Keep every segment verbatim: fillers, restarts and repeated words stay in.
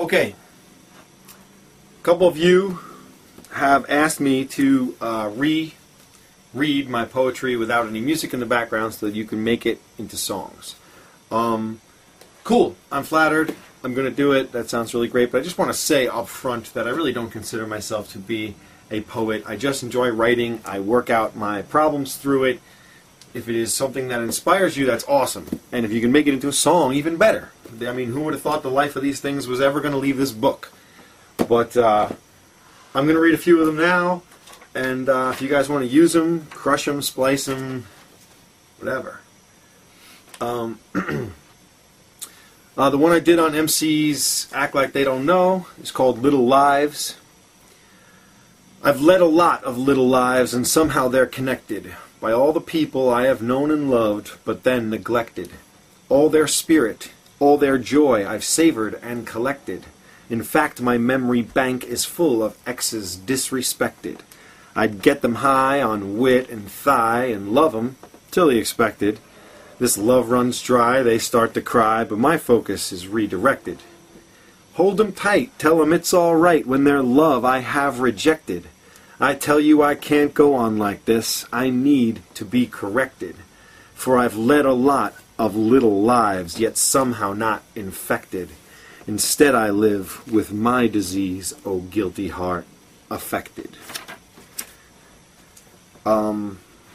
Okay. A couple of you have asked me to uh, re-read my poetry without any music in the background so that you can make it into songs. Um, cool. I'm flattered. I'm going to do it. That sounds really great. But I just want to say up front that I really don't consider myself to be a poet. I just enjoy writing. I work out my problems through it. If it is something that inspires you, that's awesome. And if you can make it into a song, even better. I mean, who would have thought the life of these things was ever going to leave this book? But uh, I'm going to read a few of them now. And uh, if you guys want to use them, crush them, splice them, whatever. Um, uh, the one I did on M C's Act Like They Don't Know is called Little Lives. I've led a lot of little lives, and somehow they're connected by all the people I have known and loved, but then neglected. All their spirit, all their joy I've savored and collected. In fact, my memory bank is full of exes disrespected. I'd get them high on wit and thigh and love 'em till the expected. This love runs dry, they start to cry, but my focus is redirected. Hold 'em tight, tell 'em it's all right when their love I have rejected. I tell you I can't go on like this, I need to be corrected. For I've led a lot of little lives, yet somehow not infected. Instead I live with my disease, O guilty heart, affected. Um...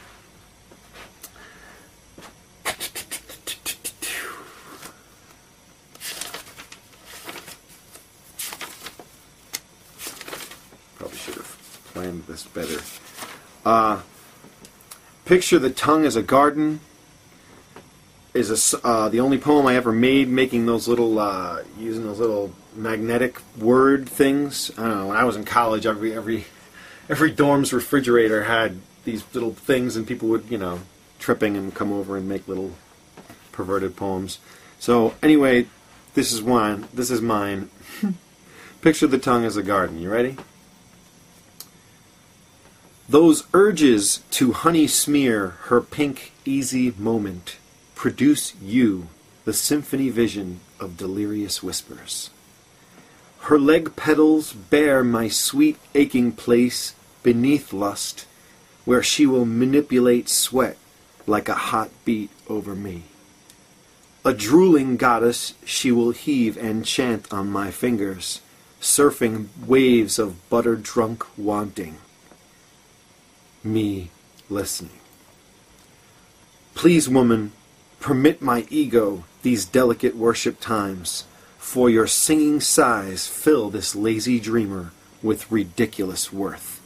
Probably should have planned this better. Uh, Picture the Tongue as a Garden is a, uh, the only poem I ever made, making those little, uh, using those little magnetic word things. I don't know, when I was in college, every, every, every dorm's refrigerator had these little things, and people would, you know, tripping and come over and make little perverted poems. So, anyway, this is one. This is mine. Picture the tongue as a garden. You ready? Those urges to honey smear her pink, easy moment produce you, the symphony vision of delirious whispers. Her leg petals bear my sweet aching place beneath lust, where she will manipulate sweat like a hot beat over me. A drooling goddess she will heave and chant on my fingers, surfing waves of butter-drunk wanting. Me listening. Please, woman, permit my ego these delicate worship times, for your singing sighs fill this lazy dreamer with ridiculous worth.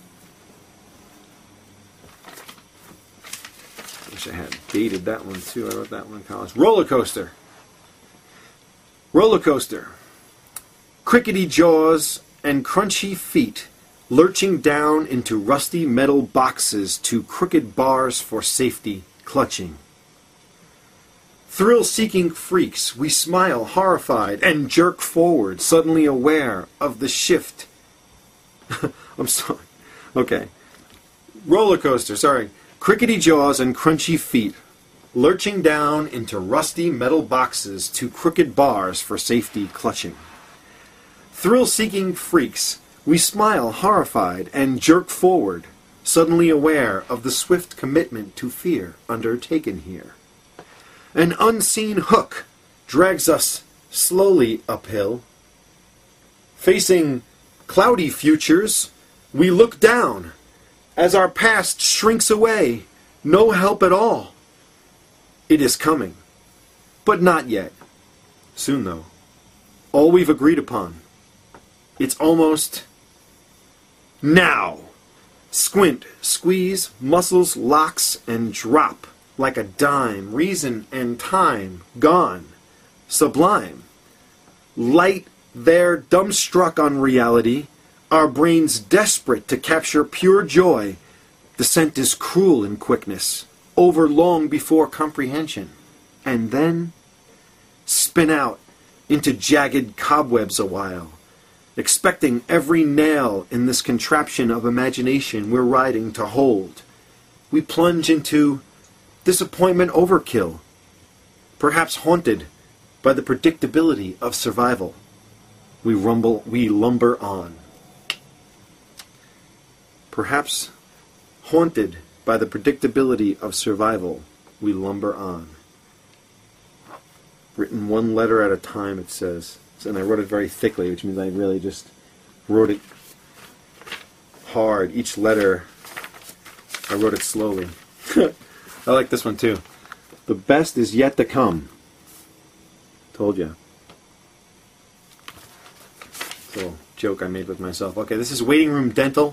Wish I had dated that one too. I wrote that one in college. Roller coaster. Roller coaster. Crickety jaws and crunchy feet lurching down into rusty metal boxes to crooked bars for safety clutching. Thrill-seeking freaks, we smile horrified and jerk forward, suddenly aware of the shift. I'm sorry. Okay. Roller coaster, sorry. Crickety jaws and crunchy feet, lurching down into rusty metal boxes to crooked bars for safety clutching. Thrill-seeking freaks, we smile horrified and jerk forward, suddenly aware of the swift commitment to fear undertaken here. An unseen hook drags us slowly uphill. Facing cloudy futures, we look down as our past shrinks away, no help at all. It is coming, but not yet. Soon, though. All we've agreed upon. It's almost now. Squint, squeeze, muscles, locks, and drop like a dime. Reason and time gone. Sublime. Light there, dumbstruck on reality. Our brains desperate to capture pure joy. Descent is cruel in quickness, over long before comprehension. And then spin out into jagged cobwebs a while, expecting every nail in this contraption of imagination we're riding to hold. We plunge into disappointment overkill, perhaps haunted by the predictability of survival. we rumble, we lumber on. Perhaps haunted by the predictability of survival, we lumber on. Written one letter at a time, it says. And I wrote it very thickly, which means I really just wrote it hard. Each letter, I wrote it slowly. I like this one too. The best is yet to come. Told ya. It's a little joke I made with myself. Okay, this is Waiting Room Dental.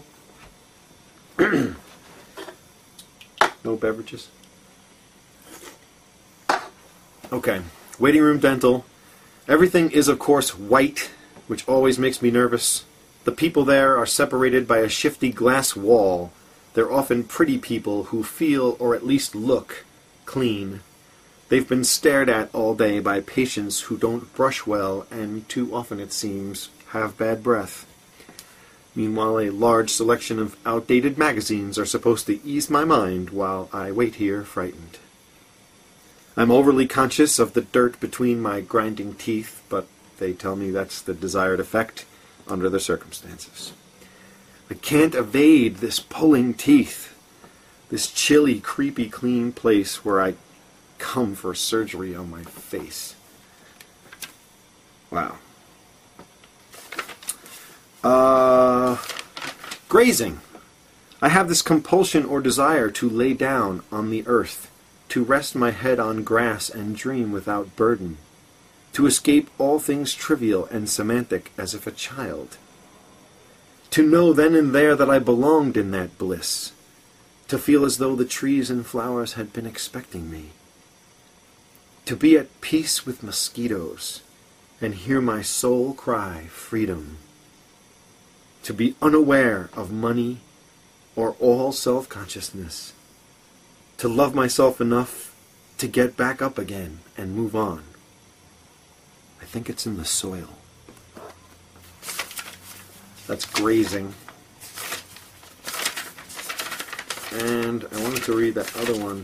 No beverages. Okay, Waiting Room Dental. Everything is, of course, white, which always makes me nervous. The people there are separated by a shifty glass wall. They're often pretty people who feel, or at least look, clean. They've been stared at all day by patients who don't brush well and, too often it seems, have bad breath. Meanwhile, a large selection of outdated magazines are supposed to ease my mind while I wait here frightened. I'm overly conscious of the dirt between my grinding teeth, but they tell me that's the desired effect under the circumstances. I can't evade this pulling teeth, this chilly, creepy, clean place where I come for surgery on my face. Wow. Uh, grazing. I have this compulsion or desire to lay down on the earth, to rest my head on grass and dream without burden, to escape all things trivial and semantic as if a child, to know then and there that I belonged in that bliss, to feel as though the trees and flowers had been expecting me, to be at peace with mosquitoes and hear my soul cry freedom, to be unaware of money or all self-consciousness, to love myself enough to get back up again and move on. I think it's in the soil. That's grazing. And I wanted to read that other one.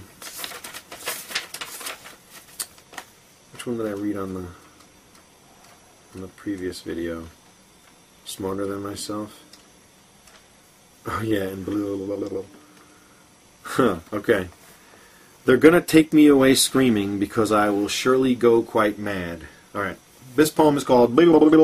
Which one did I read on the on the previous video? Smarter Than Myself? Oh yeah, and blue. Blah, blah, blah. Huh, okay. They're gonna take me away screaming because I will surely go quite mad. Alright. This poem is called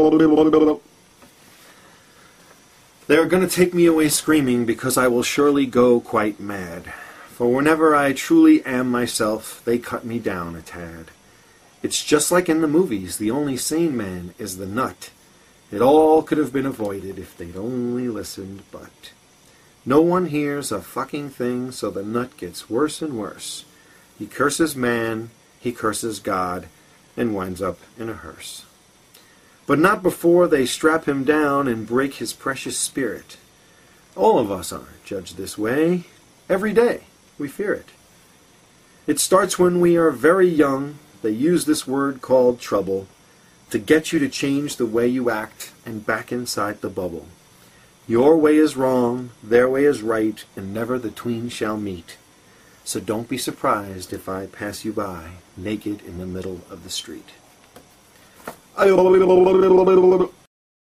They're gonna take me away screaming because I will surely go quite mad. For whenever I truly am myself, they cut me down a tad. It's just like in the movies, the only sane man is the nut. It all could have been avoided if they'd only listened, but no one hears a fucking thing, so the nut gets worse and worse. He curses man, he curses God, and winds up in a hearse. But not before they strap him down and break his precious spirit. All of us are judged this way. Every day we fear it. It starts when we are very young. They use this word called trouble to get you to change the way you act and back inside the bubble. Your way is wrong, their way is right, and never the twain shall meet. So don't be surprised if I pass you by, naked in the middle of the street.